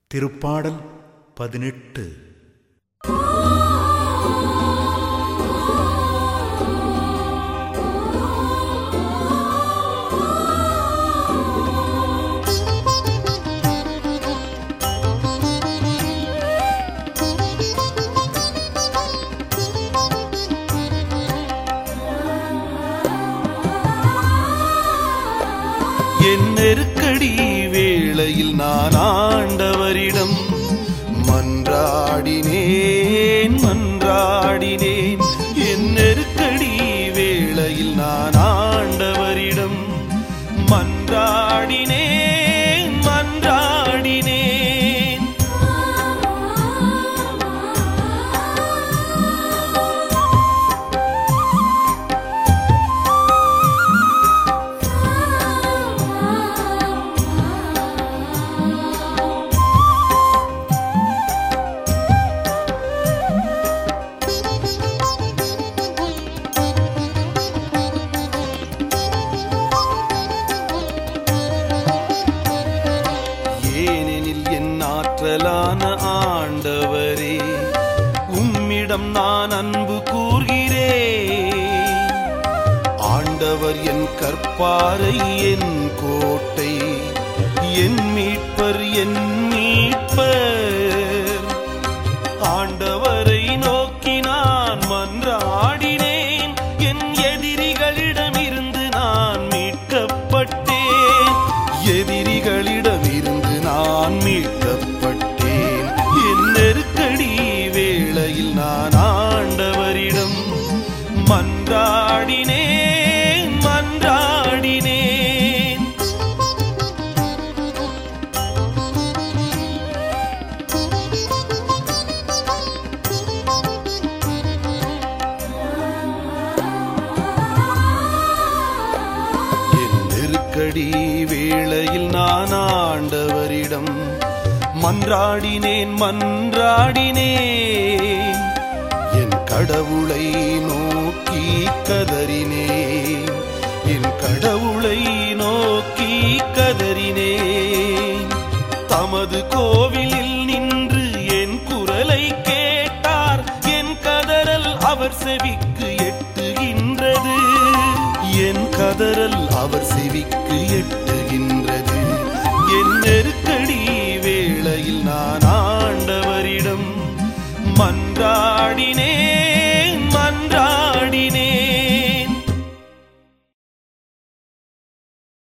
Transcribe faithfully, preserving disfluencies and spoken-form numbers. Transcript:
திருப்பாடல் பதினெட்டு. என் நெருக்கடி வேளையில் நான் ஆண்டவரிடம் மன்றாடினேன் மன்றாடினேன் என் நெருக்கடி வேளையில் நான் ஆண்டவரிடம் மன்றாடினேன் மன்றாடினேன் ஆற்றலான ஆண்டவரே, உம்மிடம் நான் அன்பு கூர்கிறேன். ஆண்டவர் என் கற்பாரை, என் கோட்டை, என் மீட்பர், என் மீட்பர். ஆண்டவரை நோக்கி நான் மன்றாடினேன், என் எதிரிகளிடமிருந்து நான் மீட்கப்பட்டேன். எதிரிகளிடமிருந்து நான் மீட்கப்பட்டேன். என் நெருக்கடி வேளையில் நான் ஆண்டவரிடம் மன்றாடினேன் மன்றாடினேன். என் நெருக்கடி வேளையில் நான் ஆண்டவரிடம் மன்றாடினேன் மன்றாடினேன். என் கடவுளை நோக்கி கதறினேன், என் கடவுளை நோக்கி கதறினேன். தமது கோவிலில் நின்று என் குரலை கேட்டார், என் கதறல் அவர் செவிக்கு எட்டுகின்றது, என் கதறல் அவர் செவிக்கு எட்டு